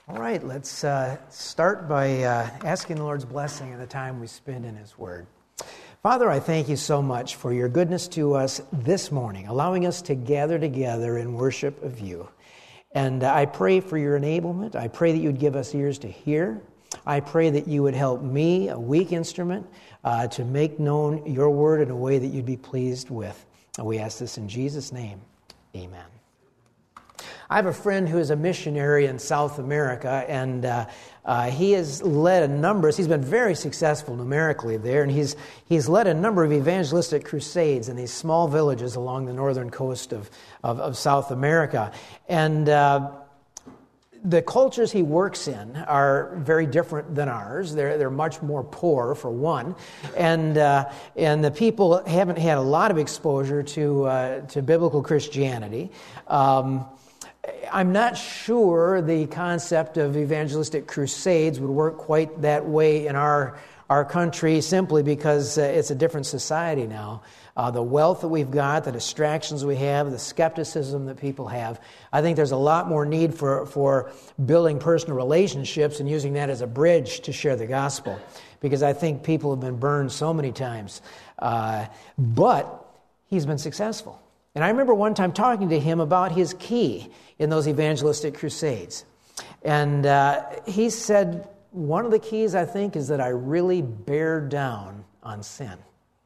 All right, let's start by asking the Lord's blessing in the time we spend in His Word. Father, I thank you so much for your goodness to us this morning, allowing us to gather together in worship of you. And I pray for your enablement. I pray that you would give us ears to hear. I pray that you would help me, a weak instrument, to make known your word in a way that you'd be pleased with. And we ask this in Jesus' name. Amen. I have a friend who is a missionary in South America, and he has led a number. He's been very successful numerically there, and he's led a number of evangelistic crusades in these small villages along the northern coast of South America. And the cultures he works in are very different than ours. They're much more poor, for one, and the people haven't had a lot of exposure to biblical Christianity. I'm not sure the concept of evangelistic crusades would work quite that way in our country, simply because it's a different society now. The wealth that we've got, the distractions we have, the skepticism that people have. I think there's a lot more need for building personal relationships and using that as a bridge to share the gospel, because I think people have been burned so many times. But he's been successful. And I remember one time talking to him about his key in those evangelistic crusades. And he said, one of the keys, I think, is that I really bear down on sin.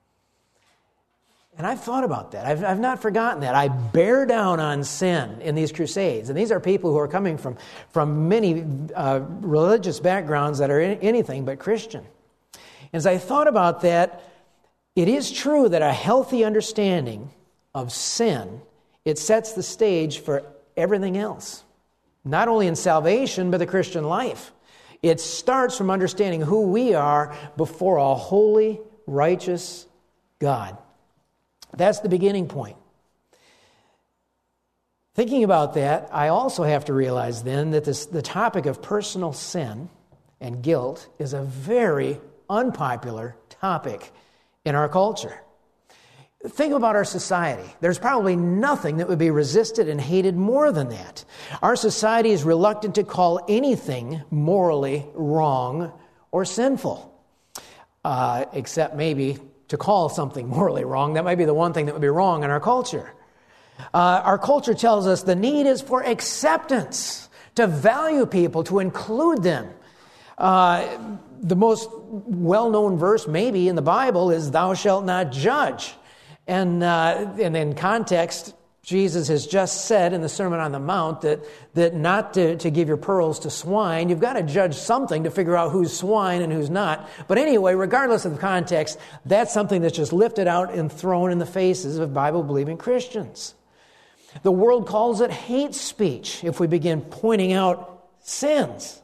And I've thought about that. I've not forgotten that. I bear down on sin in these crusades. And these are people who are coming from many religious backgrounds that are anything but Christian. As I thought about that, it is true that a healthy understanding of sin, it sets the stage for everything else. Not only in salvation, but the Christian life. It starts from understanding who we are before a holy, righteous God. That's the beginning point. Thinking about that, I also have to realize then that the topic of personal sin and guilt is a very unpopular topic in our culture. Think about our society. There's probably nothing that would be resisted and hated more than that. Our society is reluctant to call anything morally wrong or sinful, except maybe to call something morally wrong. That might be the one thing that would be wrong in our culture. Our culture tells us the need is for acceptance, to value people, to include them. The most well-known verse maybe in the Bible is, "Thou shalt not judge." And in context, Jesus has just said in the Sermon on the Mount that not to give your pearls to swine. You've got to judge something to figure out who's swine and who's not. But anyway, regardless of the context, that's something that's just lifted out and thrown in the faces of Bible-believing Christians. The world calls it hate speech if we begin pointing out sins.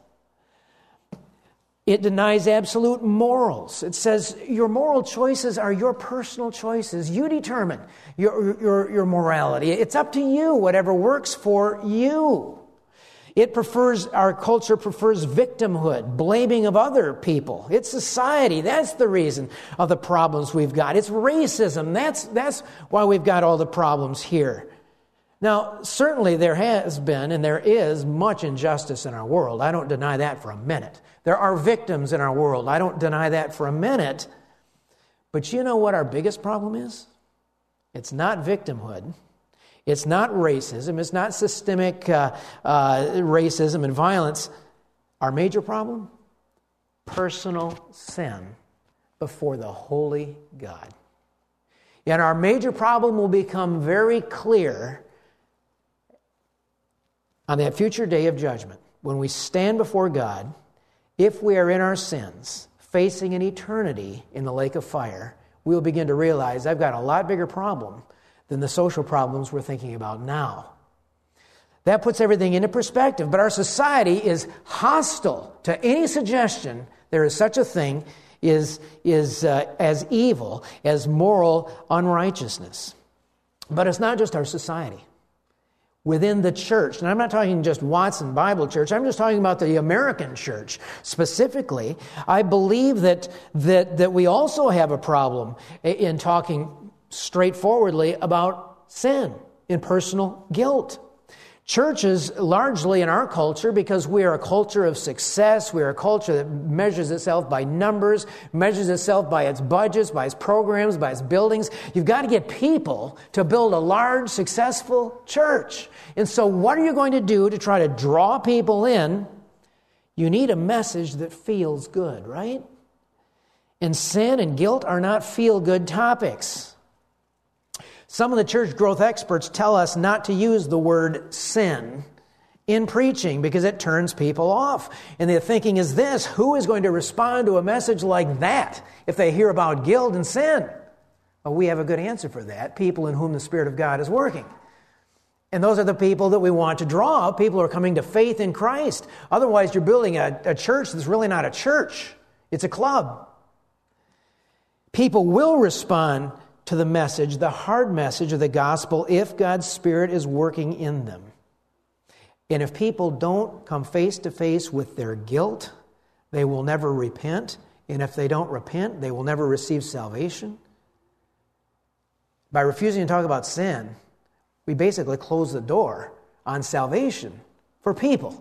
It denies absolute morals. It says your moral choices are your personal choices. You determine your morality. It's up to you, whatever works for you. Our culture prefers victimhood, blaming of other people. It's society. That's the reason of the problems we've got. It's racism. That's why we've got all the problems here. Now, certainly there has been and there is much injustice in our world. I don't deny that for a minute. There are victims in our world. I don't deny that for a minute. But you know what our biggest problem is? It's not victimhood. It's not racism. It's not systemic racism and violence. Our major problem? Personal sin before the holy God. And our major problem will become very clear on that future day of judgment, when we stand before God. If we are in our sins, facing an eternity in the lake of fire, we'll begin to realize I've got a lot bigger problem than the social problems we're thinking about now. That puts everything into perspective, but our society is hostile to any suggestion there is such a thing is as evil as moral unrighteousness. But it's not just our society. Within the church, and I'm not talking just Watson Bible Church, I'm just talking about the American church specifically. I believe that we also have a problem in talking straightforwardly about sin, in personal guilt. Churches, largely in our culture, because we are a culture of success, we are a culture that measures itself by numbers, measures itself by its budgets, by its programs, by its buildings. You've got to get people to build a large, successful church. And so what are you going to do to try to draw people in? You need a message that feels good, right? And sin and guilt are not feel-good topics. Some of the church growth experts tell us not to use the word sin in preaching because it turns people off. And their thinking is this: who is going to respond to a message like that if they hear about guilt and sin? Well, we have a good answer for that: people in whom the Spirit of God is working. And those are the people that we want to draw, people who are coming to faith in Christ. Otherwise, you're building a church that's really not a church. It's a club. People will respond to the message, the hard message of the gospel, if God's Spirit is working in them. And if people don't come face to face with their guilt, they will never repent. And if they don't repent, they will never receive salvation. By refusing to talk about sin, we basically close the door on salvation for people.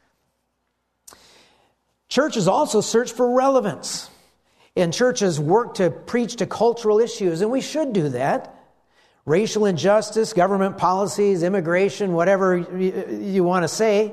Churches also search for relevance. And churches work to preach to cultural issues, and we should do that. Racial injustice, government policies, immigration, whatever you want to say.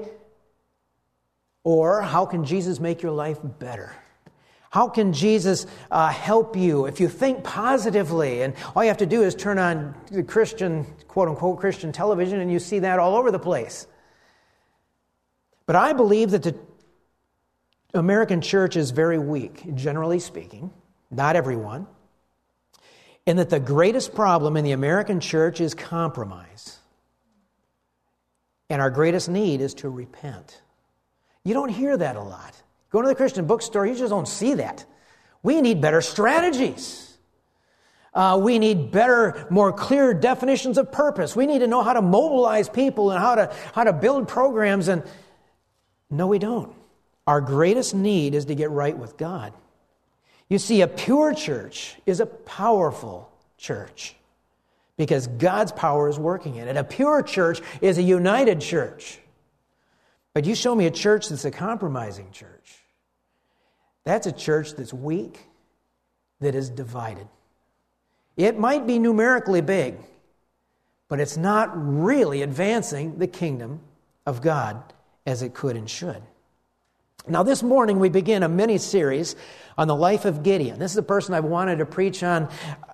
Or how can Jesus make your life better? How can Jesus help you if you think positively? And all you have to do is turn on the Christian, quote-unquote Christian television, and you see that all over the place. But I believe that the American church is very weak, generally speaking, not everyone, and that the greatest problem in the American church is compromise. And our greatest need is to repent. You don't hear that a lot. Go to the Christian bookstore, you just don't see that. We need better strategies. We need better, more clear definitions of purpose. We need to know how to mobilize people and how to build programs. And no, we don't. Our greatest need is to get right with God. You see, a pure church is a powerful church because God's power is working in it. A pure church is a united church. But you show me a church that's a compromising church. That's a church that's weak, that is divided. It might be numerically big, but it's not really advancing the kingdom of God as it could and should. Now, this morning we begin a mini-series on the life of Gideon. This is a person I've wanted to preach on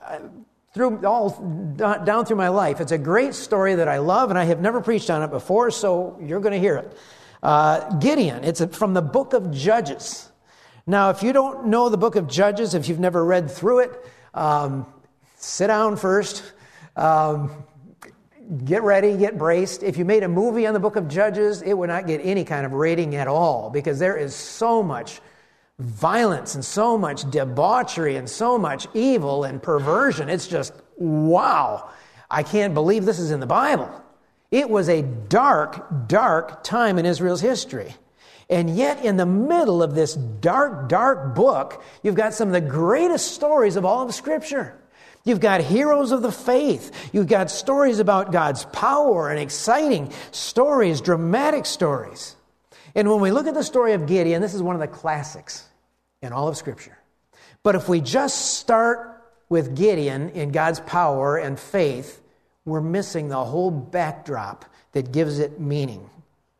down through my life. It's a great story that I love, and I have never preached on it before, so you're going to hear it. Gideon, it's from the book of Judges. Now, if you don't know the book of Judges, if you've never read through it, sit down first. Get ready, get braced. If you made a movie on the book of Judges, it would not get any kind of rating at all because there is so much violence and so much debauchery and so much evil and perversion. It's just, wow. I can't believe this is in the Bible. It was a dark, dark time in Israel's history. And yet in the middle of this dark, dark book, you've got some of the greatest stories of all of Scripture. You've got heroes of the faith. You've got stories about God's power and exciting stories, dramatic stories. And when we look at the story of Gideon, this is one of the classics in all of Scripture. But if we just start with Gideon in God's power and faith, we're missing the whole backdrop that gives it meaning.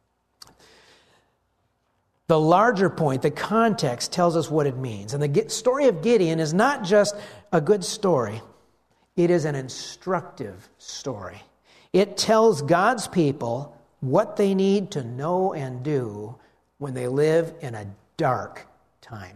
The larger point, the context, tells us what it means. And the story of Gideon is not just a good story. It is an instructive story. It tells God's people what they need to know and do when they live in a dark time.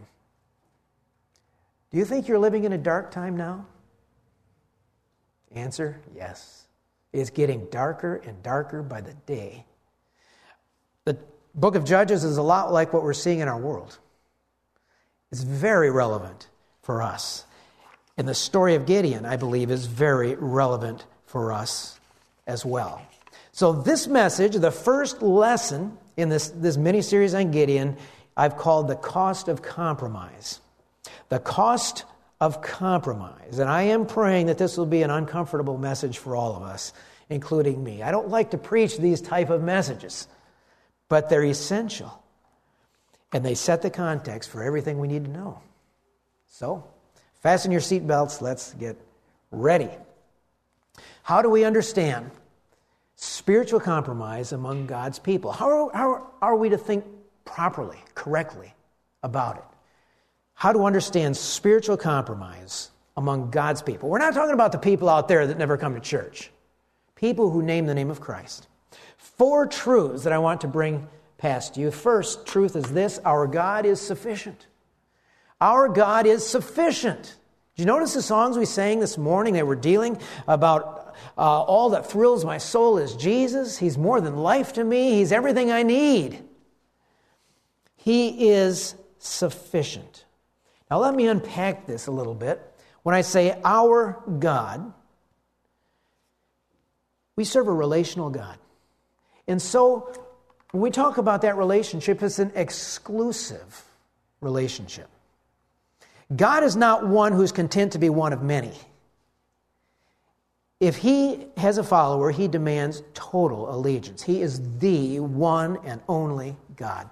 Do you think you're living in a dark time now? Answer, yes. It's getting darker and darker by the day. The book of Judges is a lot like what we're seeing in our world. It's very relevant for us. And the story of Gideon, I believe, is very relevant for us as well. So this message, the first lesson in this mini-series on Gideon, I've called The Cost of Compromise. The cost of compromise. And I am praying that this will be an uncomfortable message for all of us. including me. I don't like to preach these type of messages, but they're essential. And they set the context for everything we need to know. So, fasten your seatbelts. Let's get ready. How do we understand spiritual compromise among God's people? How are we to think properly, correctly about it? How to understand spiritual compromise among God's people? We're not talking about the people out there that never come to church. People who name the name of Christ. 4 truths that I want to bring past you. First truth is this: our God is sufficient. Our God is sufficient. Did you notice the songs we sang this morning? They were dealing about all that thrills my soul is Jesus. He's more than life to me. He's everything I need. He is sufficient. Now let me unpack this a little bit. When I say our God, we serve a relational God. And so when we talk about that relationship, it's an exclusive relationship. God is not one who's content to be one of many. If He has a follower, He demands total allegiance. He is the one and only God.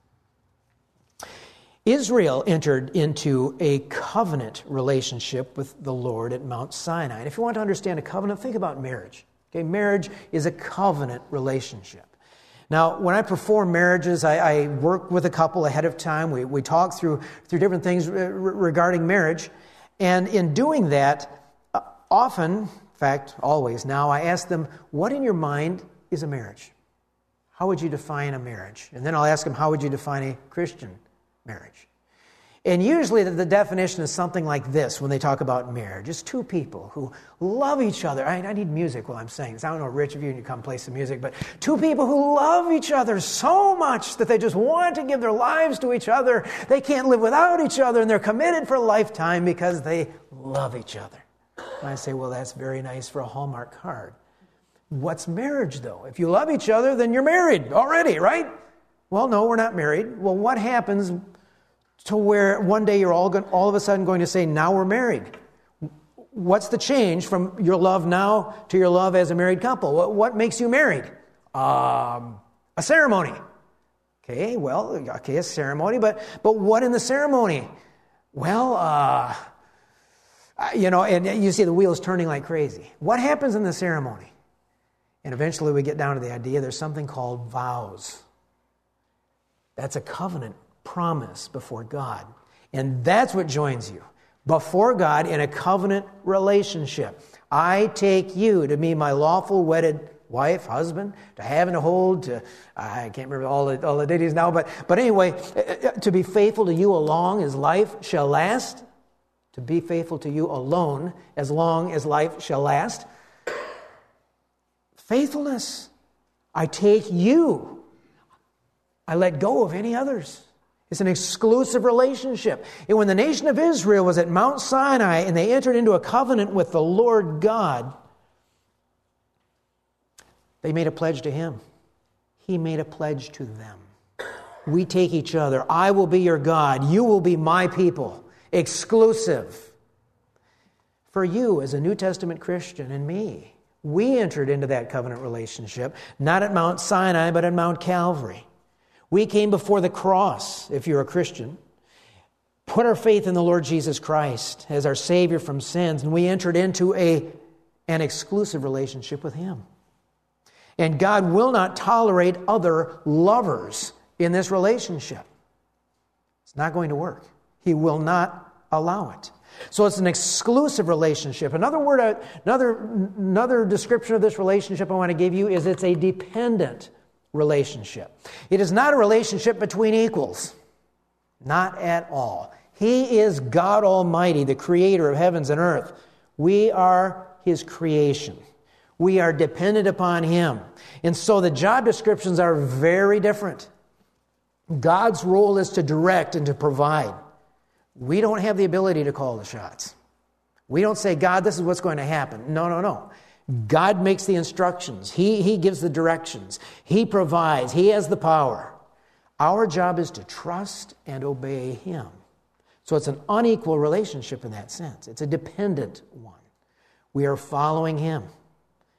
Israel entered into a covenant relationship with the Lord at Mount Sinai. And if you want to understand a covenant, think about marriage. Okay, marriage is a covenant relationship. Now, when I perform marriages, I work with a couple ahead of time. We talk through different things regarding marriage. And in doing that, often, in fact, always now, I ask them, what in your mind is a marriage? How would you define a marriage? And then I'll ask them, how would you define a Christian marriage? And usually the definition is something like this when they talk about marriage. It's 2 people who love each other. I need music while I'm saying this. I don't know, Rich, if you can come play some music, but 2 people who love each other so much that they just want to give their lives to each other. They can't live without each other, and they're committed for a lifetime because they love each other. And I say, well, that's very nice for a Hallmark card. What's marriage, though? If you love each other, then you're married already, right? Well, no, we're not married. Well, what happens to where one day you're all of a sudden going to say, now we're married? What's the change from your love now to your love as a married couple? What makes you married? A ceremony. Okay, a ceremony, but what in the ceremony? Well, and you see the wheels turning like crazy. What happens in the ceremony? And eventually we get down to the idea there's something called vows. That's a covenant promise before God. And that's what joins you before God in a covenant relationship. I take you to be my lawful wedded wife, husband, to have and to hold, I can't remember all the ditties now, but anyway, to be faithful to you along as life shall last, to be faithful to you alone as long as life shall last. Faithfulness. I take you. I let go of any others. It's an exclusive relationship. And when the nation of Israel was at Mount Sinai and they entered into a covenant with the Lord God, they made a pledge to Him. He made a pledge to them. We take each other. I will be your God. You will be my people. Exclusive. For you as a New Testament Christian and me, we entered into that covenant relationship, not at Mount Sinai, but at Mount Calvary. We came before the cross, if you're a Christian, put our faith in the Lord Jesus Christ as our Savior from sins, and we entered into an exclusive relationship with Him. And God will not tolerate other lovers in this relationship. It's not going to work. He will not allow it. So it's an exclusive relationship. Another description of this relationship I want to give you is it's a dependent relationship. It is not a relationship between equals. Not at all. He is God Almighty, the creator of heavens and earth. We are His creation. We are dependent upon Him. And so the job descriptions are very different. God's role is to direct and to provide. We don't have the ability to call the shots. We don't say, God, this is what's going to happen. No. God makes the instructions. He gives the directions. He provides. He has the power. Our job is to trust and obey Him. So it's an unequal relationship in that sense. It's a dependent one. We are following Him.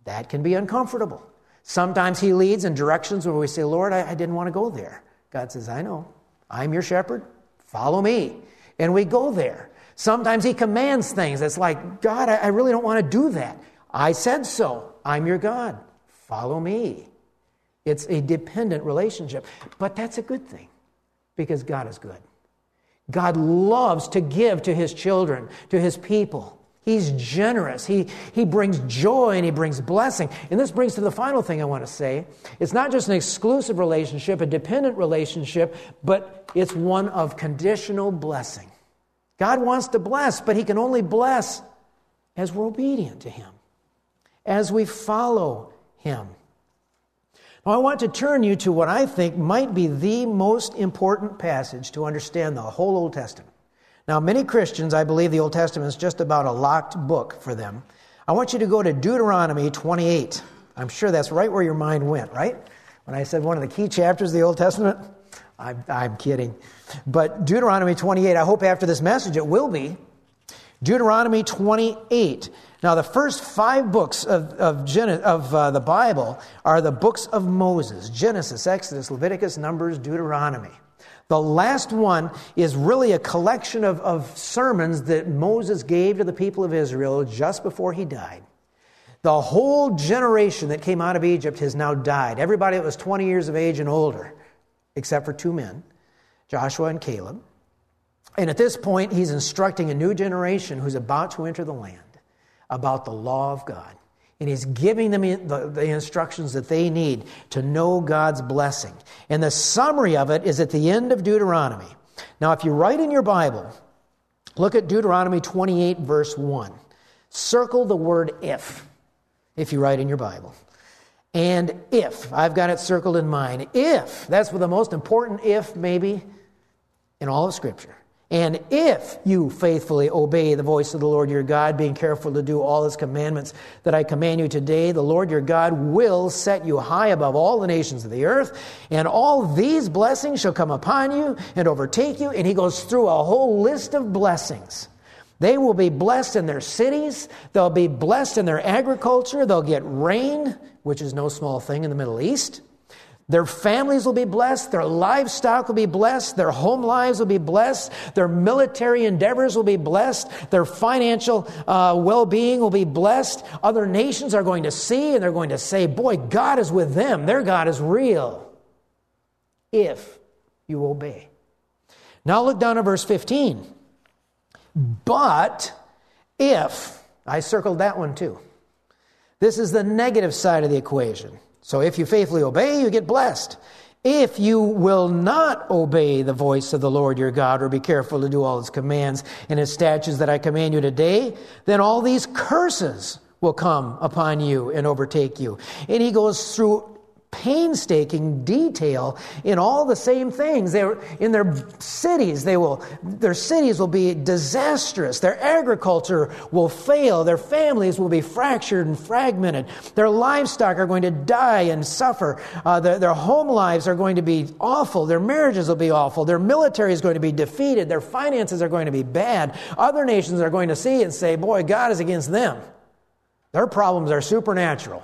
That can be uncomfortable. Sometimes he leads in directions where we say, Lord, I didn't want to go there. God says, I know. I'm your shepherd. Follow me. And we go there. Sometimes he commands things. It's like, God, I really don't want to do that. I said so. I'm your God. Follow me. It's a dependent relationship. But that's a good thing because God is good. God loves to give to his children, to his people. He's generous. He brings joy and he brings blessing. And this brings to the final thing I want to say. It's not just an exclusive relationship, a dependent relationship, but it's one of conditional blessing. God wants to bless, but he can only bless as we're obedient to him, as we follow him. Now, I want to turn you to what I think might be the most important passage to understand the whole Old Testament. Now, many Christians, I believe the Old Testament is just about a locked book for them. I want you to go to Deuteronomy 28. I'm sure that's right where your mind went, right? When I said one of the key chapters of the Old Testament, I'm kidding. But Deuteronomy 28, I hope after this message it will be. Deuteronomy 28. Now, the first 5 books of the Bible are the books of Moses: Genesis, Exodus, Leviticus, Numbers, Deuteronomy. The last one is really a collection of sermons that Moses gave to the people of Israel just before he died. The whole generation that came out of Egypt has now died. Everybody that was 20 years of age and older, except for 2 men, Joshua and Caleb. And at this point, he's instructing a new generation who's about to enter the land about the law of God. And he's giving them the instructions that they need to know God's blessing. And the summary of it is at the end of Deuteronomy. Now, if you write in your Bible, look at Deuteronomy 28, verse 1. Circle the word if you write in your Bible. And if, I've got it circled in mine. If, that's the most important if, maybe, in all of Scripture. And if you faithfully obey the voice of the Lord your God, being careful to do all his commandments that I command you today, the Lord your God will set you high above all the nations of the earth, and all these blessings shall come upon you and overtake you. And he goes through a whole list of blessings. They will be blessed in their cities. They'll be blessed in their agriculture. They'll get rain, which is no small thing in the Middle East. Their families will be blessed. Their livestock will be blessed. Their home lives will be blessed. Their military endeavors will be blessed. Their financial well-being will be blessed. Other nations are going to see and they're going to say, boy, God is with them. Their God is real. If you obey. Now look down at verse 15. But if, I circled that one too. This is the negative side of the equation. So if you faithfully obey, you get blessed. If you will not obey the voice of the Lord your God, or be careful to do all his commands and his statutes that I command you today, then all these curses will come upon you and overtake you. And he goes through painstaking detail in all the same things. In their cities, their cities will be disastrous. Their agriculture will fail. Their families will be fractured and fragmented. Their livestock are going to die and suffer. Their home lives are going to be awful. Their marriages will be awful. Their military is going to be defeated. Their finances are going to be bad. Other nations are going to see and say, boy, God is against them. Their problems are supernatural.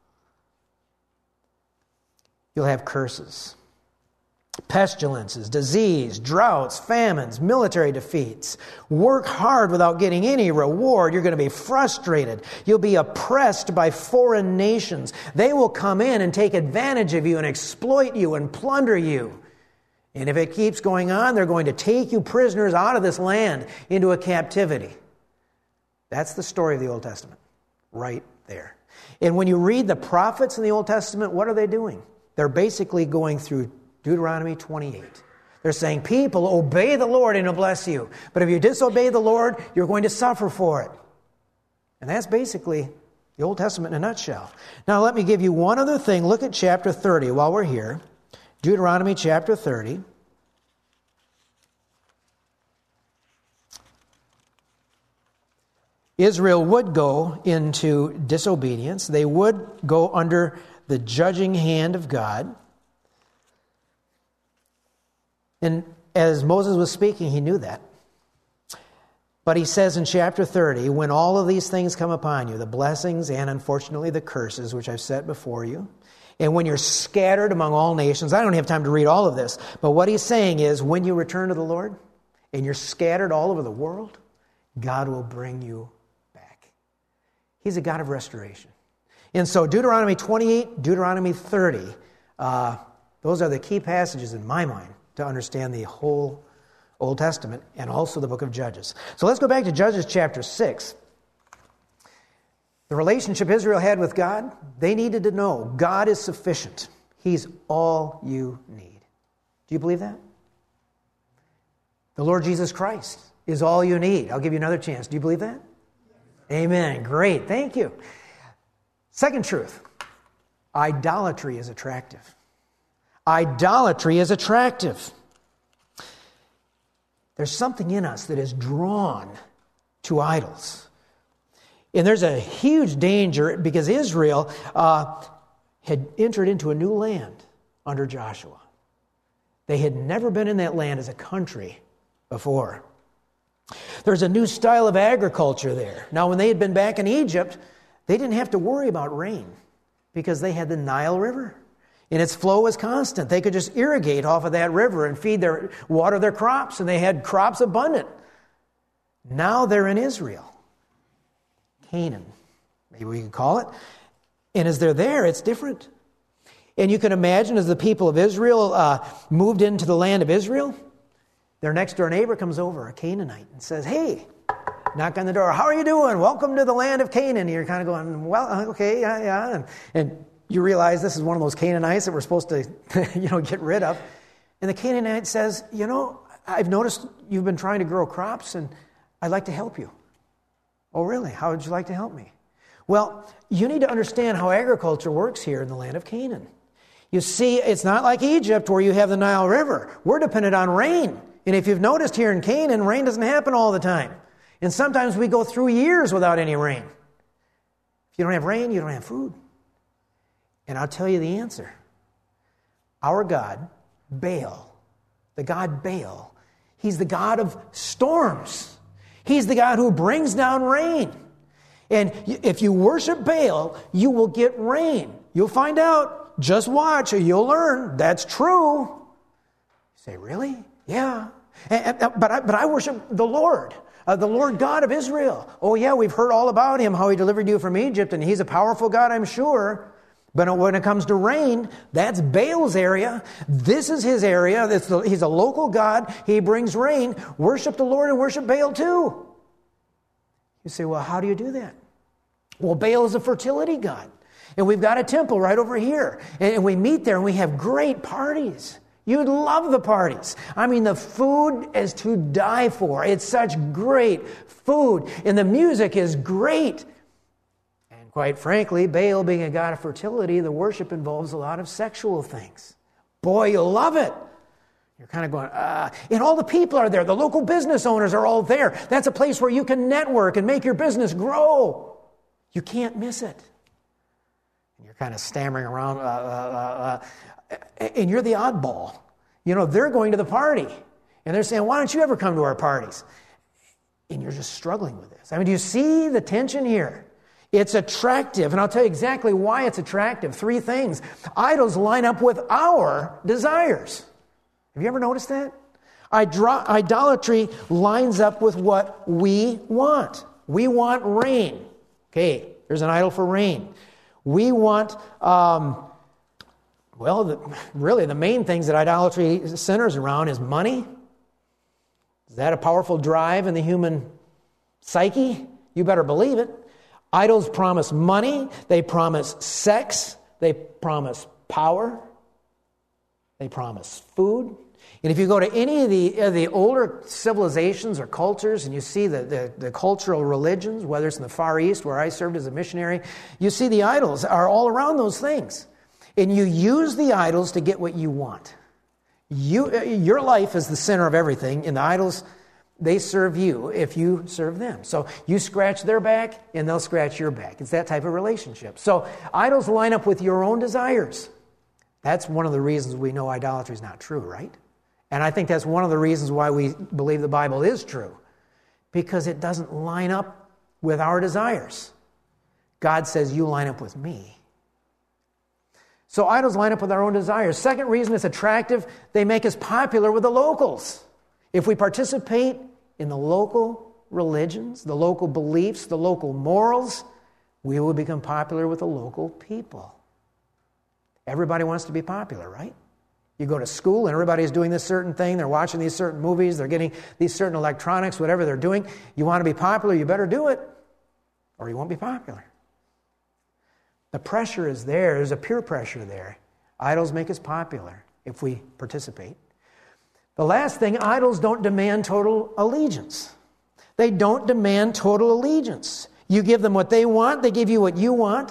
You'll have curses, pestilences, disease, droughts, famines, military defeats. Work hard without getting any reward. You're going to be frustrated. You'll be oppressed by foreign nations. They will come in and take advantage of you and exploit you and plunder you. And if it keeps going on, they're going to take you prisoners out of this land into a captivity. That's the story of the Old Testament, right there. And when you read the prophets in the Old Testament, what are they doing? They're basically going through Deuteronomy 28. They're saying, people, obey the Lord and he'll bless you. But if you disobey the Lord, you're going to suffer for it. And that's basically the Old Testament in a nutshell. Now, let me give you one other thing. Look at chapter 30 while we're here. Deuteronomy chapter 30. Israel would go into disobedience. They would go under the judging hand of God. And as Moses was speaking, he knew that. But he says in chapter 30, when all of these things come upon you, the blessings and unfortunately the curses which I've set before you, and when you're scattered among all nations, I don't have time to read all of this, but what he's saying is when you return to the Lord and you're scattered all over the world, God will bring you back. He's a God of restoration. And so Deuteronomy 28, Deuteronomy 30, those are the key passages in my mind to understand the whole Old Testament and also the book of Judges. So let's go back to Judges chapter 6. The relationship Israel had with God, they needed to know God is sufficient. He's all you need. Do you believe that? The Lord Jesus Christ is all you need. I'll give you another chance. Do you believe that? Amen. Great. Thank you. Second truth, idolatry is attractive. Idolatry is attractive. There's something in us that is drawn to idols. And there's a huge danger because Israel had entered into a new land under Joshua. They had never been in that land as a country before. There's a new style of agriculture there. Now, when they had been back in Egypt, they didn't have to worry about rain because they had the Nile River. And its flow was constant. They could just irrigate off of that river and water their crops, and they had crops abundant. Now they're in Israel. Canaan, maybe we could call it. And as they're there, it's different. And you can imagine as the people of Israel moved into the land of Israel, their next door neighbor comes over, a Canaanite, and says, hey, knock on the door. How are you doing? Welcome to the land of Canaan. And you're kind of going, well, okay, yeah. And you realize this is one of those Canaanites that we're supposed to, get rid of. And the Canaanite says, I've noticed you've been trying to grow crops, and I'd like to help you. Oh, really? How would you like to help me? Well, you need to understand how agriculture works here in the land of Canaan. You see, it's not like Egypt where you have the Nile River. We're dependent on rain. And if you've noticed here in Canaan, rain doesn't happen all the time. And sometimes we go through years without any rain. If you don't have rain, you don't have food. And I'll tell you the answer. Our God, Baal, the god Baal, he's the god of storms. He's the God who brings down rain. And if you worship Baal, you will get rain. You'll find out. Just watch, you'll learn. That's true. You say, really? Yeah. But I worship the Lord God of Israel. Oh, yeah, we've heard all about him, how he delivered you from Egypt, and he's a powerful God, I'm sure. But when it comes to rain, that's Baal's area. This is his area. He's a local God. He brings rain. Worship the Lord and worship Baal too. You say, well, how do you do that? Well, Baal is a fertility god. And we've got a temple right over here. And we meet there and we have great parties. You'd love the parties. I mean, the food is to die for. It's such great food. And the music is great. Quite frankly, Baal being a god of fertility, the worship involves a lot of sexual things. Boy, you'll love it. You're kind of going, and all the people are there. The local business owners are all there. That's a place where you can network and make your business grow. You can't miss it. And you're kind of stammering around, and you're the oddball. They're going to the party, and they're saying, why don't you ever come to our parties? And you're just struggling with this. I mean, do you see the tension here? It's attractive, and I'll tell you exactly why it's attractive. 3 things. Idols line up with our desires. Have you ever noticed that? Idolatry lines up with what we want. We want rain. Okay, there's an idol for rain. We want, really the main things that idolatry centers around is money. Is that a powerful drive in the human psyche? You better believe it. Idols promise money, they promise sex, they promise power, they promise food. And if you go to any of the older civilizations or cultures and you see the cultural religions, whether it's in the Far East where I served as a missionary, you see the idols are all around those things. And you use the idols to get what you want. Your life is the center of everything, and the idols, they serve you if you serve them. So you scratch their back, and they'll scratch your back. It's that type of relationship. So idols line up with your own desires. That's one of the reasons we know idolatry is not true, right? And I think that's one of the reasons why we believe the Bible is true. because it doesn't line up with our desires. God says, you line up with me. So idols line up with our own desires. Second reason it's attractive, they make us popular with the locals. If we participate in the local religions, the local beliefs, the local morals, we will become popular with the local people. Everybody wants to be popular, right? You go to school and everybody's doing this certain thing. They're watching these certain movies. They're getting these certain electronics, whatever they're doing. You want to be popular, you better do it, or you won't be popular. The pressure is there. There's a peer pressure there. Idols make us popular if we participate. The last thing, idols don't demand total allegiance. They don't demand total allegiance. You give them what they want, they give you what you want.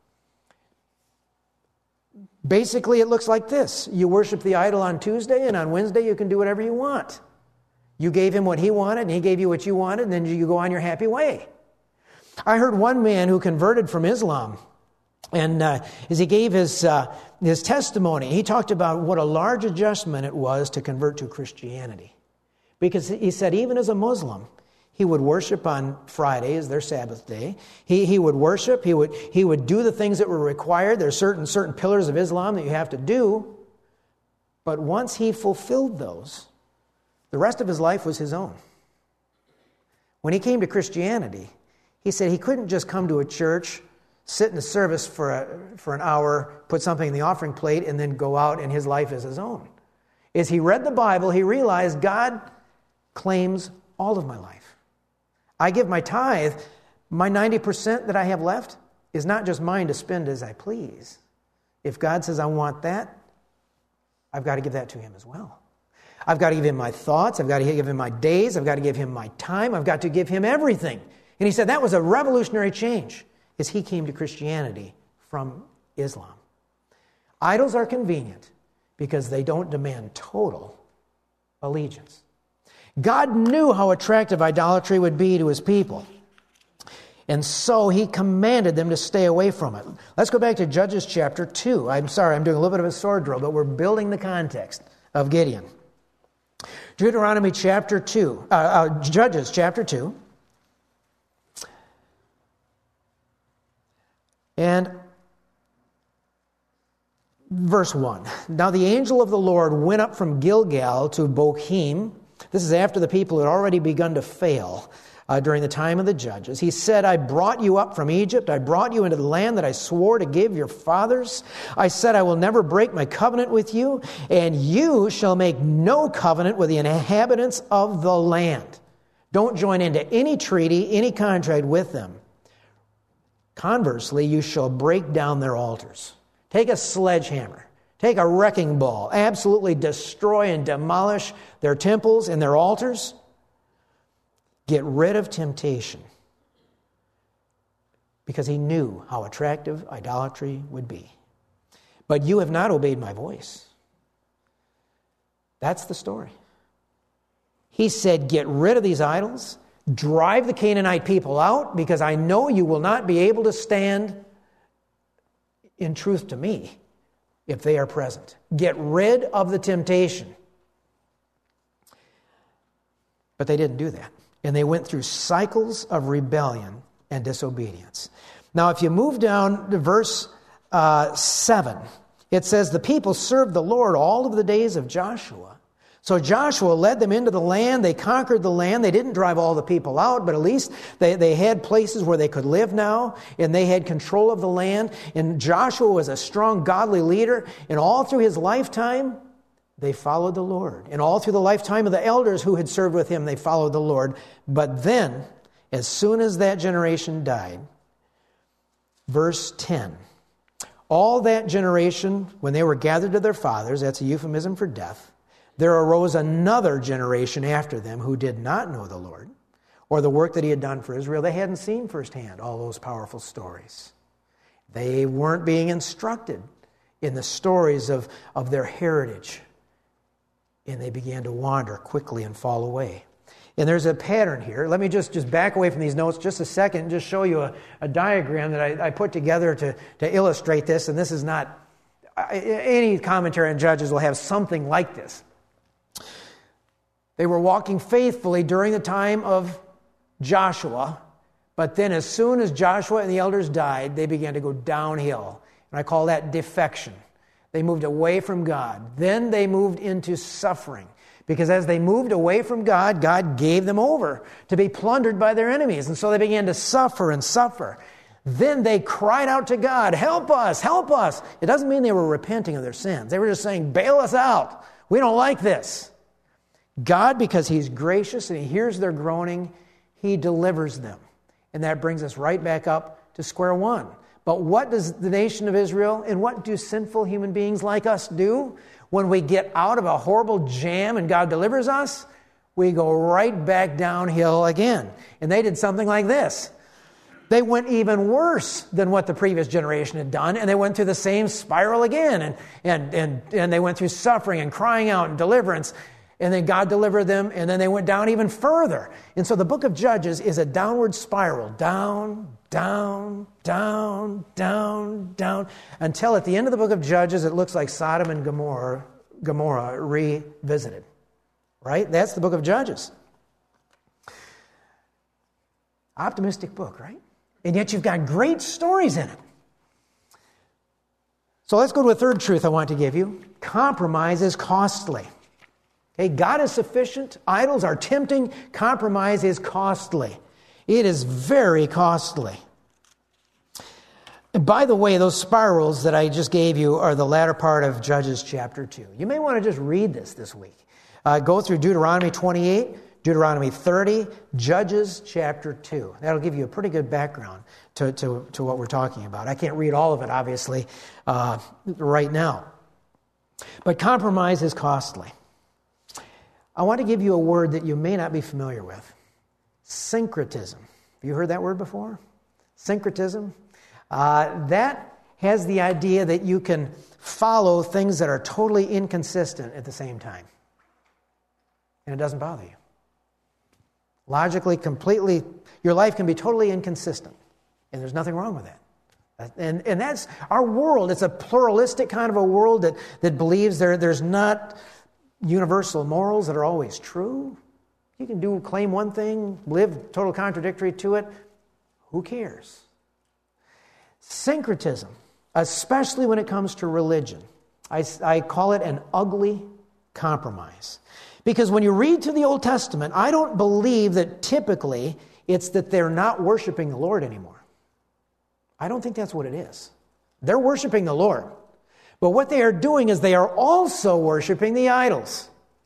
Basically, it looks like this. You worship the idol on Tuesday, and on Wednesday you can do whatever you want. You gave him what he wanted, and he gave you what you wanted, and then you go on your happy way. I heard one man who converted from Islam, and as he gave his testimony, he talked about what a large adjustment it was to convert to Christianity. Because he said, even as a Muslim, he would worship on Friday as their Sabbath day. He would worship. He would do the things that were required. There are certain pillars of Islam that you have to do. But once he fulfilled those, the rest of his life was his own. When he came to Christianity, he said he couldn't just come to a church, sit in the service for an hour, put something in the offering plate, and then go out and his life is his own. As he read the Bible, he realized God claims all of my life. I give my tithe. My 90% that I have left is not just mine to spend as I please. If God says I want that, I've got to give that to him as well. I've got to give him my thoughts. I've got to give him my days. I've got to give him my time. I've got to give him everything. And he said that was a revolutionary change as he came to Christianity from Islam. Idols are convenient because they don't demand total allegiance. God knew how attractive idolatry would be to his people. And so he commanded them to stay away from it. Let's go back to Judges chapter 2. I'm sorry, I'm doing a little bit of a sword drill, but we're building the context of Gideon. Deuteronomy chapter 2, Judges chapter 2. And verse 1. Now the angel of the Lord went up from Gilgal to Bochim. This is after the people had already begun to fail during the time of the judges. He said, I brought you up from Egypt. I brought you into the land that I swore to give your fathers. I said, I will never break my covenant with you, and you shall make no covenant with the inhabitants of the land. Don't join into any treaty, any contract with them. Conversely, you shall break down their altars. Take a sledgehammer. Take a wrecking ball, absolutely destroy and demolish their temples and their altars. Get rid of temptation. Because he knew how attractive idolatry would be. But you have not obeyed my voice. That's the story. He said, get rid of these idols. Drive the Canaanite people out, because I know you will not be able to stand in truth to me if they are present. Get rid of the temptation. But they didn't do that. And they went through cycles of rebellion and disobedience. Now, if you move down to verse 7, it says, the people served the Lord all of the days of Joshua. So Joshua led them into the land. They conquered the land. They didn't drive all the people out, but at least they had places where they could live now, and they had control of the land. And Joshua was a strong, godly leader. And all through his lifetime, they followed the Lord. And all through the lifetime of the elders who had served with him, they followed the Lord. But then, as soon as that generation died, verse 10, all that generation, when they were gathered to their fathers, that's a euphemism for death, there arose another generation after them who did not know the Lord or the work that he had done for Israel. They hadn't seen firsthand all those powerful stories. They weren't being instructed in the stories of their heritage. And they began to wander quickly and fall away. And there's a pattern here. Let me just back away from these notes just a second and just show you a diagram that I put together to illustrate this. And this is not, any commentary on Judges will have something like this. They were walking faithfully during the time of Joshua, but then as soon as Joshua and the elders died, they began to go downhill. And I call that defection. They moved away from God. Then they moved into suffering. Because as they moved away from God, God gave them over to be plundered by their enemies. And so they began to suffer and suffer. Then they cried out to God, help us, help us. It doesn't mean they were repenting of their sins. They were just saying, bail us out. We don't like this. God, because He's gracious and He hears their groaning, He delivers them. And that brings us right back up to square one. But what does the nation of Israel and what do sinful human beings like us do? When we get out of a horrible jam and God delivers us, we go right back downhill again. And they did something like this. They went even worse than what the previous generation had done, and they went through the same spiral again. And they went through suffering and crying out and deliverance. And then God delivered them, and then they went down even further. And so the book of Judges is a downward spiral. Down, down, down, down, down. Until at the end of the book of Judges, it looks like Sodom and Gomorrah revisited. Right? That's the book of Judges. Optimistic book, right? And yet you've got great stories in it. So let's go to a third truth I want to give you. Compromise is costly. Okay, God is sufficient. Idols are tempting. Compromise is costly. It is very costly. And by the way, those spirals that I just gave you are the latter part of Judges chapter 2. You may want to just read this week. Go through Deuteronomy 28, Deuteronomy 30, Judges chapter 2. That'll give you a pretty good background to what we're talking about. I can't read all of it, obviously, right now. But compromise is costly. I want to give you a word that you may not be familiar with. Syncretism. Have you heard that word before? Syncretism. That has the idea that you can follow things that are totally inconsistent at the same time. And it doesn't bother you. Logically, completely, your life can be totally inconsistent. And there's nothing wrong with that. And that's our world. It's a pluralistic kind of a world that believes there's not universal morals that are always true. You can claim one thing, live total contradictory to it. Who cares? Syncretism, especially when it comes to religion, I call it an ugly compromise. Because when you read through the Old Testament, I don't believe that typically it's that they're not worshiping the Lord anymore. I don't think that's what it is. They're worshiping the Lord. But what they are doing is they are also worshiping the idols.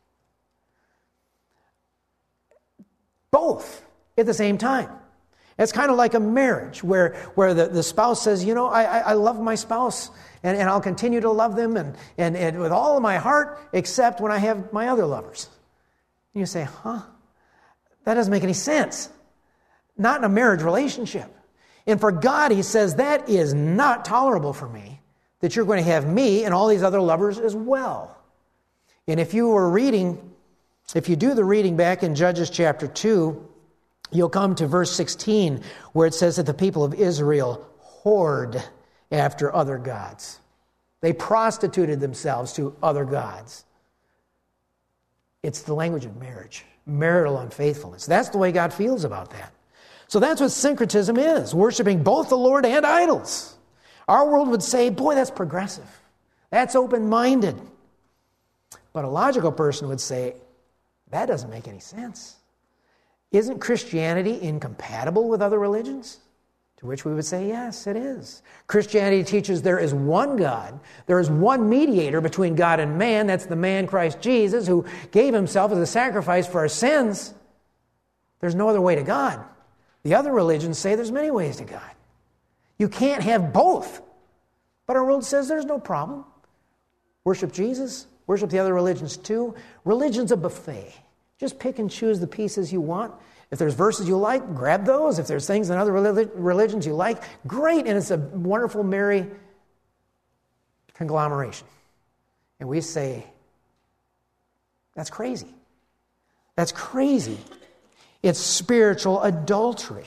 Both at the same time. It's kind of like a marriage where the spouse says, I love my spouse and I'll continue to love them and with all of my heart, except when I have my other lovers. And you say, that doesn't make any sense. Not in a marriage relationship. And for God, He says, that is not tolerable for me, that you're going to have me and all these other lovers as well. And if you do the reading back in Judges chapter 2, you'll come to verse 16 where it says that the people of Israel whored after other gods. They prostituted themselves to other gods. It's the language of marriage, marital unfaithfulness. That's the way God feels about that. So that's what syncretism is, worshiping both the Lord and idols. Our world would say, boy, that's progressive. That's open-minded. But a logical person would say, that doesn't make any sense. Isn't Christianity incompatible with other religions? To which we would say, yes, it is. Christianity teaches there is one God. There is one mediator between God and man. That's the man Christ Jesus, who gave Himself as a sacrifice for our sins. There's no other way to God. The other religions say there's many ways to God. You can't have both. But our world says there's no problem. Worship Jesus. Worship the other religions too. Religion's a buffet. Just pick and choose the pieces you want. If there's verses you like, grab those. If there's things in other religions you like, great. And it's a wonderful, merry conglomeration. And we say, that's crazy. That's crazy. It's spiritual adultery.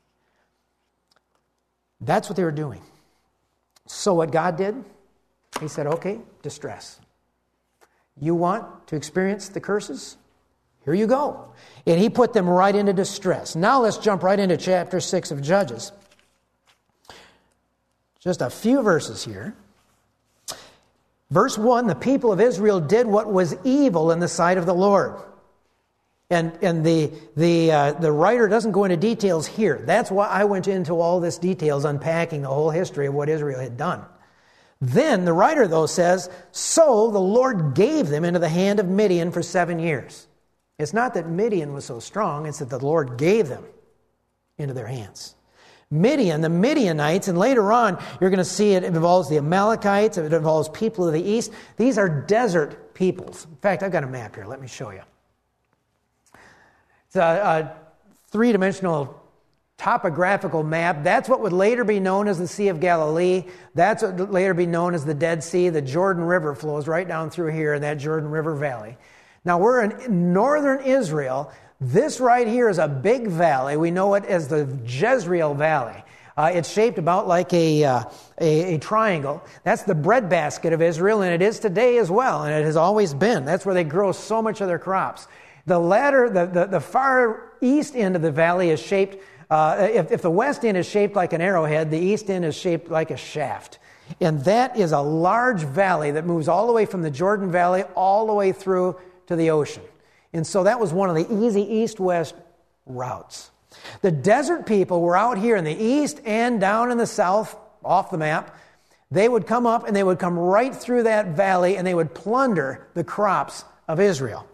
That's what they were doing. So what God did, He said, okay, distress. You want to experience the curses? Here you go. And he put them right into distress. Now let's jump right into chapter 6 of Judges. Just a few verses here. Verse 1, the people of Israel did what was evil in the sight of the Lord. And the writer doesn't go into details here. That's why I went into all this details, unpacking the whole history of what Israel had done. Then the writer, though, says, so the Lord gave them into the hand of Midian for 7 years. It's not that Midian was so strong, it's that the Lord gave them into their hands. Midian, the Midianites, and later on you're going to see it involves the Amalekites, it involves people of the east. These are desert peoples. In fact, I've got a map here. Let me show you. It's a three-dimensional topographical map. That's what would later be known as the Sea of Galilee. That's what would later be known as the Dead Sea. The Jordan River flows right down through here in that Jordan River Valley. Now we're in northern Israel. This right here is a big valley. We know it as the Jezreel Valley. It's shaped about like a triangle. That's the breadbasket of Israel, and it is today as well, and it has always been. That's where they grow so much of their crops. The far east end of the valley is shaped, if the west end is shaped like an arrowhead, the east end is shaped like a shaft. And that is a large valley that moves all the way from the Jordan Valley all the way through to the ocean. And so that was one of the easy east-west routes. The desert people were out here in the east and down in the south, off the map. They would come up and they would come right through that valley and they would plunder the crops of Israel.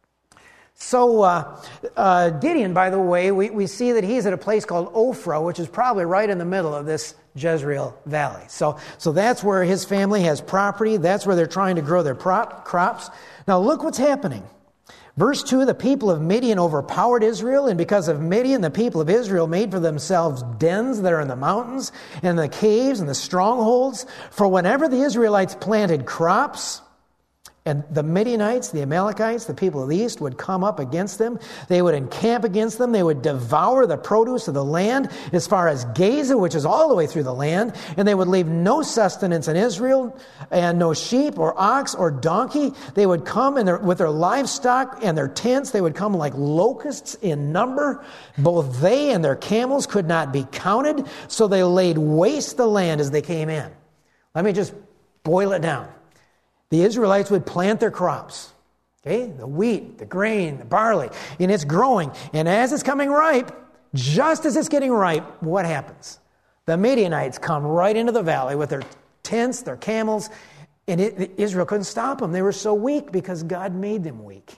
So Gideon, by the way, we see that he's at a place called Ophrah, which is probably right in the middle of this Jezreel Valley. So that's where his family has property. That's where they're trying to grow their crops. Now look what's happening. Verse 2, the people of Midian overpowered Israel, and because of Midian, the people of Israel made for themselves dens that are in the mountains, and the caves, and the strongholds. For whenever the Israelites planted crops, and the Midianites, the Amalekites, the people of the east would come up against them. They would encamp against them. They would devour the produce of the land as far as Gaza, which is all the way through the land. And they would leave no sustenance in Israel and no sheep or ox or donkey. They would come with their livestock and their tents. They would come like locusts in number. Both they and their camels could not be counted. So they laid waste the land as they came in. Let me just boil it down. The Israelites would plant their crops, okay? The wheat, the grain, the barley, and it's growing. And as it's coming ripe, just as it's getting ripe, what happens? The Midianites come right into the valley with their tents, their camels, and Israel couldn't stop them. They were so weak because God made them weak.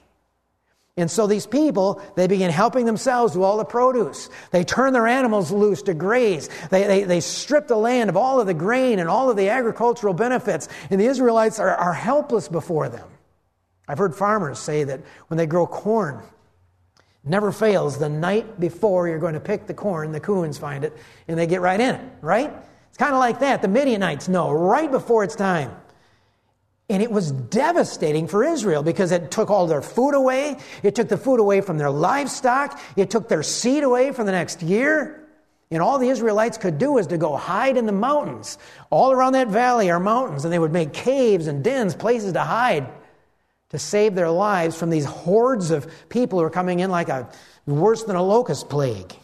And so these people, they began helping themselves to all the produce. They turned their animals loose to graze. They stripped the land of all of the grain and all of the agricultural benefits. And the Israelites are helpless before them. I've heard farmers say that when they grow corn, it never fails. The night before you're going to pick the corn, the coons find it, and they get right in it, right? It's kind of like that. The Midianites know right before it's time. And it was devastating for Israel because it took all their food away. It took the food away from their livestock. It took their seed away for the next year. And all the Israelites could do was to go hide in the mountains. All around that valley are mountains, and they would make caves and dens, places to hide, to save their lives from these hordes of people who are coming in like worse than a locust plague.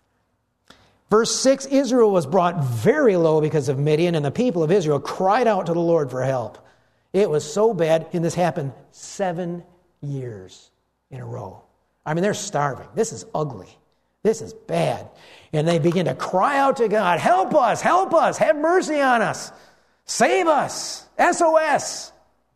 Verse 6, Israel was brought very low because of Midian, and the people of Israel cried out to the Lord for help. It was so bad, and this happened 7 years in a row. I mean, they're starving. This is ugly. This is bad. And they begin to cry out to God, help us, have mercy on us, save us, SOS.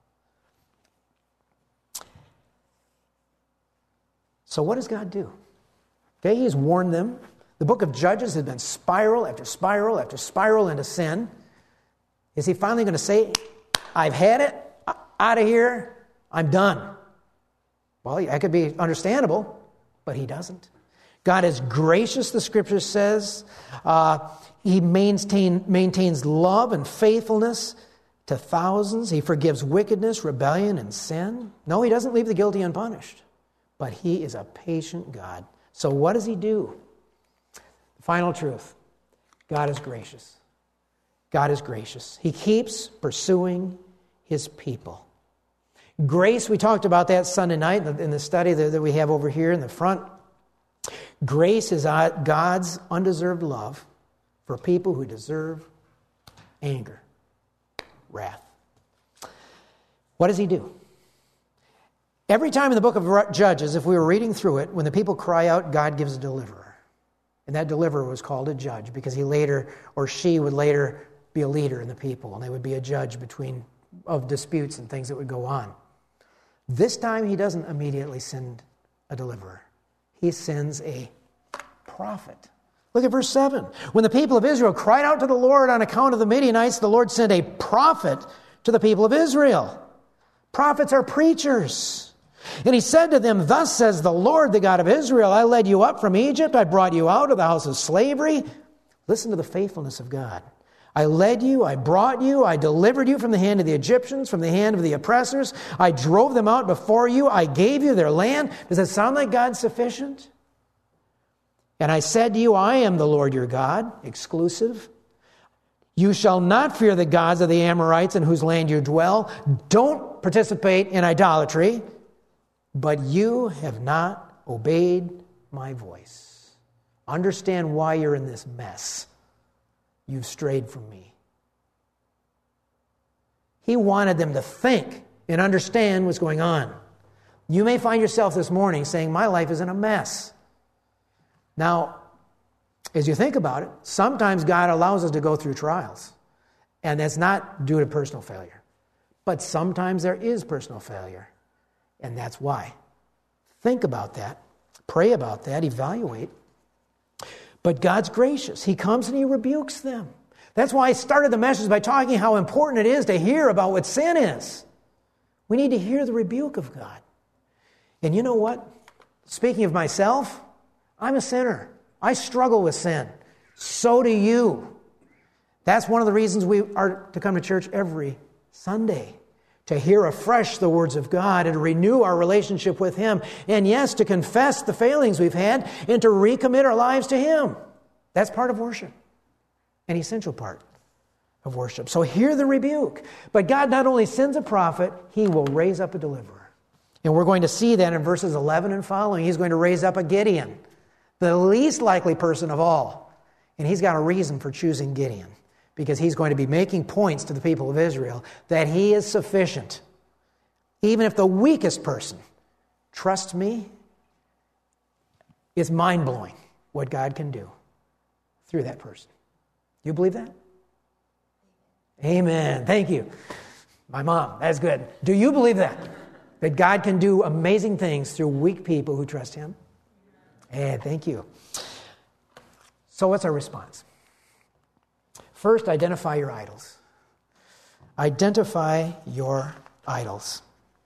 So what does God do? Okay, He's warned them. The book of Judges has been spiral after spiral after spiral into sin. Is He finally going to say, I've had it, out of here, I'm done? Well, that could be understandable, but He doesn't. God is gracious, the Scripture says. He maintains love and faithfulness to thousands. He forgives wickedness, rebellion, and sin. No, He doesn't leave the guilty unpunished, but He is a patient God. So what does He do? The final truth, God is gracious. God is gracious. He keeps pursuing His people. Grace, we talked about that Sunday night in the study that we have over here in the front. Grace is God's undeserved love for people who deserve anger, wrath. What does he do? Every time in the book of Judges, if we were reading through it, when the people cry out, God gives a deliverer. And that deliverer was called a judge because he later, or she would later be a leader in the people, and they would be a judge of disputes and things that would go on. This time he doesn't immediately send a deliverer. He sends a prophet. Look at verse 7. When the people of Israel cried out to the Lord on account of the Midianites, the Lord sent a prophet to the people of Israel. Prophets are preachers. And he said to them, thus says the Lord, the God of Israel, I led you up from Egypt. I brought you out of the house of slavery. Listen to the faithfulness of God. I led you, I brought you, I delivered you from the hand of the Egyptians, from the hand of the oppressors. I drove them out before you. I gave you their land. Does that sound like God's sufficient? And I said to you, I am the Lord your God, exclusive. You shall not fear the gods of the Amorites in whose land you dwell. Don't participate in idolatry. But you have not obeyed my voice. Understand why you're in this mess. You've strayed from me. He wanted them to think and understand what's going on. You may find yourself this morning saying, my life is in a mess. Now, as you think about it, sometimes God allows us to go through trials. And that's not due to personal failure. But sometimes there is personal failure. And that's why. Think about that. Pray about that. Evaluate. But God's gracious. He comes and he rebukes them. That's why I started the message by talking how important it is to hear about what sin is. We need to hear the rebuke of God. And you know what? Speaking of myself, I'm a sinner. I struggle with sin. So do you. That's one of the reasons we are to come to church every Sunday. To hear afresh the words of God and to renew our relationship with Him. And yes, to confess the failings we've had and to recommit our lives to Him. That's part of worship. An essential part of worship. So hear the rebuke. But God not only sends a prophet, He will raise up a deliverer. And we're going to see that in verses 11 and following. He's going to raise up a Gideon, the least likely person of all. And He's got a reason for choosing Gideon. Because he's going to be making points to the people of Israel that he is sufficient. Even if the weakest person, trust me, it's mind-blowing what God can do through that person. You believe that? Amen. Thank you. My mom, that's good. Do you believe that? That God can do amazing things through weak people who trust Him? Thank you. So what's our response? First, identify your idols. Identify your idols.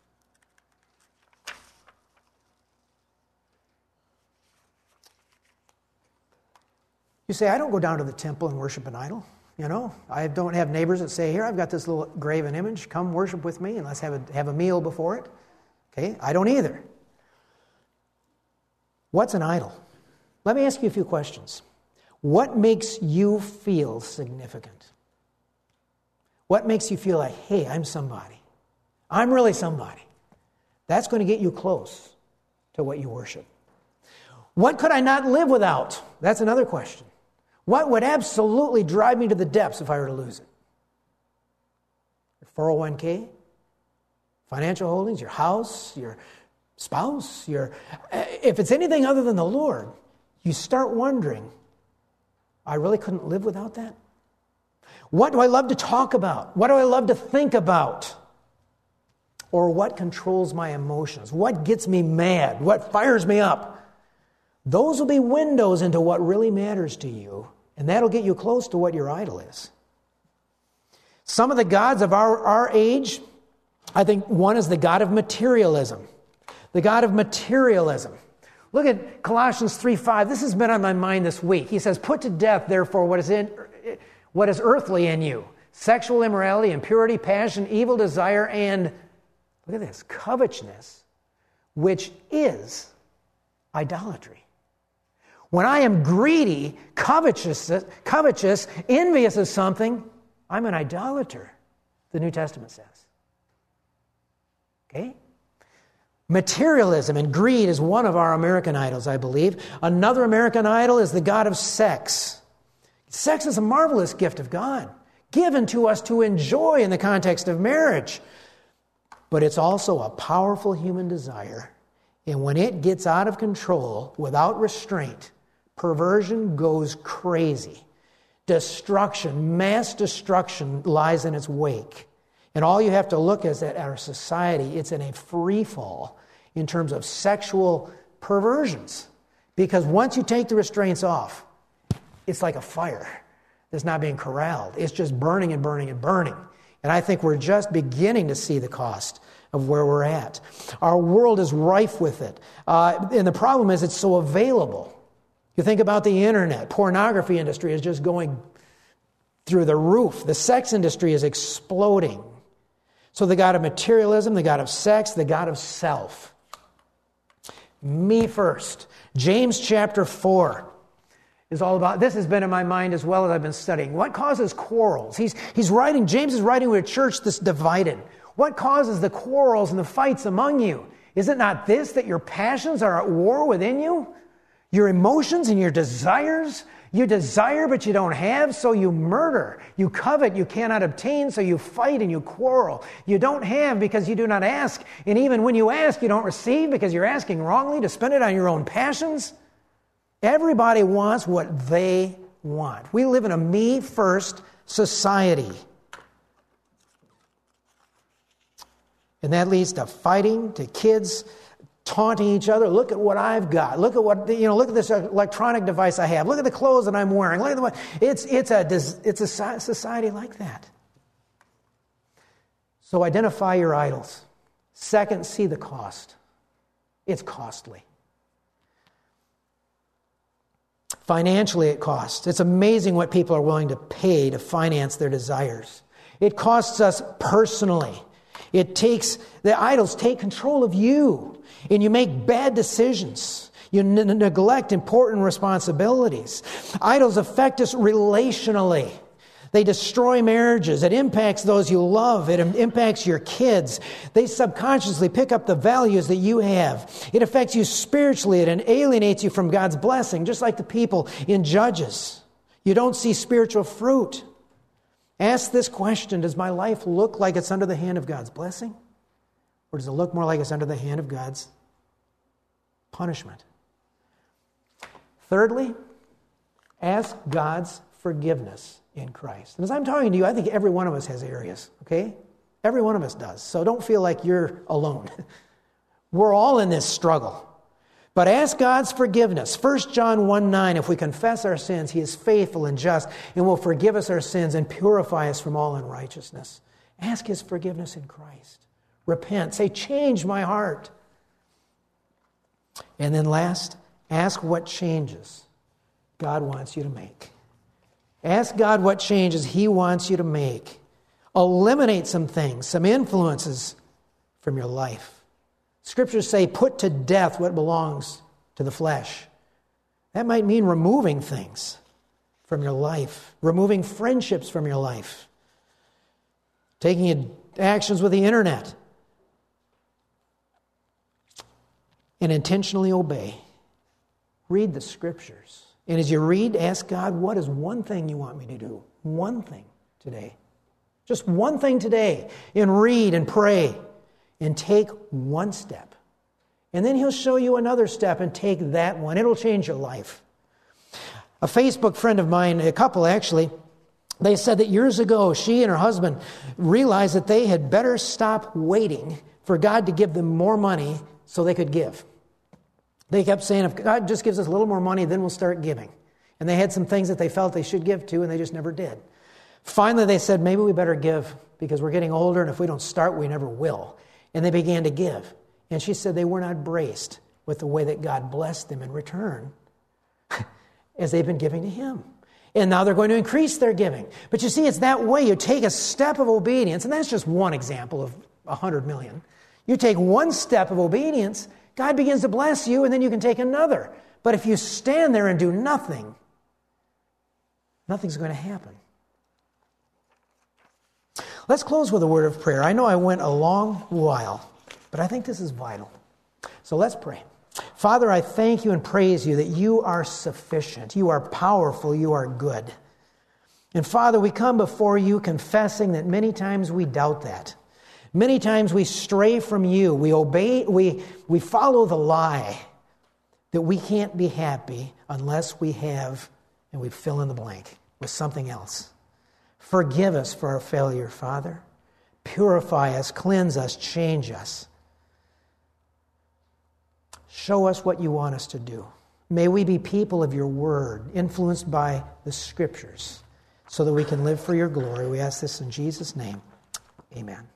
You say, I don't go down to the temple and worship an idol. You know, I don't have neighbors that say, here, I've got this little graven image. Come worship with me and let's have a meal before it. Okay, I don't either. What's an idol? Let me ask you a few questions. What makes you feel significant? What makes you feel like, hey, I'm somebody? I'm really somebody. That's going to get you close to what you worship. What could I not live without? That's another question. What would absolutely drive me to the depths if I were to lose it? Your 401k? Financial holdings? Your house? Your spouse? If it's anything other than the Lord, you start wondering, I really couldn't live without that? What do I love to talk about? What do I love to think about? Or what controls my emotions? What gets me mad? What fires me up? Those will be windows into what really matters to you, and that'll get you close to what your idol is. Some of the gods of our age, I think one is the god of materialism. The god of materialism. Look at Colossians 3:5. This has been on my mind this week. He says, put to death, therefore, what is earthly in you. Sexual immorality, impurity, passion, evil desire, and, look at this, covetousness, which is idolatry. When I am greedy, covetous, envious of something, I'm an idolater, the New Testament says. Okay? Materialism and greed is one of our American idols, I believe. Another American idol is the god of sex. Sex is a marvelous gift of God, given to us to enjoy in the context of marriage. But it's also a powerful human desire. And when it gets out of control, without restraint, perversion goes crazy. Destruction, mass destruction lies in its wake. And all you have to look is at our society. It's in a free fall in terms of sexual perversions. Because once you take the restraints off, it's like a fire that's not being corralled. It's just burning and burning and burning. And I think we're just beginning to see the cost of where we're at. Our world is rife with it. And the problem is it's so available. You think about the internet. Pornography industry is just going through the roof. The sex industry is exploding. So the god of materialism, the god of sex, the god of self. Me first. James chapter 4 is all about, this has been in my mind as well as I've been studying. What causes quarrels? James is writing with a church that's divided. What causes the quarrels and the fights among you? Is it not this, that your passions are at war within you? Your emotions and your desires? You desire, but you don't have, so you murder. You covet, you cannot obtain, so you fight and you quarrel. You don't have because you do not ask. And even when you ask, you don't receive because you're asking wrongly to spend it on your own passions. Everybody wants what they want. We live in a me-first society. And that leads to fighting, to kids taunting each other. Look at what I've got. Look at this electronic device I have. Look at the clothes that I'm wearing. Look at it's a society like that. So identify your idols. Second, see the cost. It's costly. Financially, it costs. It's amazing what people are willing to pay to finance their desires. It costs us personally. The idols take control of you, and you make bad decisions. You neglect important responsibilities. Idols affect us relationally. They destroy marriages. It impacts those you love. It impacts your kids. They subconsciously pick up the values that you have. It affects you spiritually. It alienates you from God's blessing, just like the people in Judges. You don't see spiritual fruit. Ask this question: does my life look like it's under the hand of God's blessing? Or does it look more like it's under the hand of God's punishment? Thirdly, ask God's forgiveness in Christ. And as I'm talking to you, I think every one of us has areas, okay? Every one of us does. So don't feel like you're alone. We're all in this struggle. But ask God's forgiveness. 1 John 1:9, if we confess our sins, He is faithful and just and will forgive us our sins and purify us from all unrighteousness. Ask His forgiveness in Christ. Repent. Say, change my heart. And then last, ask what changes God wants you to make. Ask God what changes He wants you to make. Eliminate some things, some influences from your life. Scriptures say, put to death what belongs to the flesh. That might mean removing things from your life, removing friendships from your life, taking actions with the internet, and intentionally obey. Read the Scriptures. And as you read, ask God, what is one thing you want me to do? One thing today. Just one thing today. And read and pray. And take one step. And then He'll show you another step and take that one. It'll change your life. A Facebook friend of mine, a couple actually, they said that years ago she and her husband realized that they had better stop waiting for God to give them more money so they could give. They kept saying, if God just gives us a little more money, then we'll start giving. And they had some things that they felt they should give to, and they just never did. Finally, they said, maybe we better give because we're getting older, and if we don't start, we never will. And they began to give. And she said they were not braced with the way that God blessed them in return as they've been giving to Him. And now they're going to increase their giving. But you see, it's that way. You take a step of obedience, and that's just one example of 100 million. You take one step of obedience, God begins to bless you, and then you can take another. But if you stand there and do nothing, nothing's going to happen. Let's close with a word of prayer. I know I went a long while, But I think this is vital. So let's pray. Father, I thank you and praise you that you are sufficient. You are powerful. You are good. And Father, we come before you confessing that many times we doubt that. Many times we stray from you. We follow the lie that we can't be happy unless we have, and we fill in the blank with something else. Forgive us for our failure, Father. Purify us, cleanse us, change us. Show us what you want us to do. May we be people of your word, influenced by the Scriptures, so that we can live for your glory. We ask this in Jesus' name. Amen.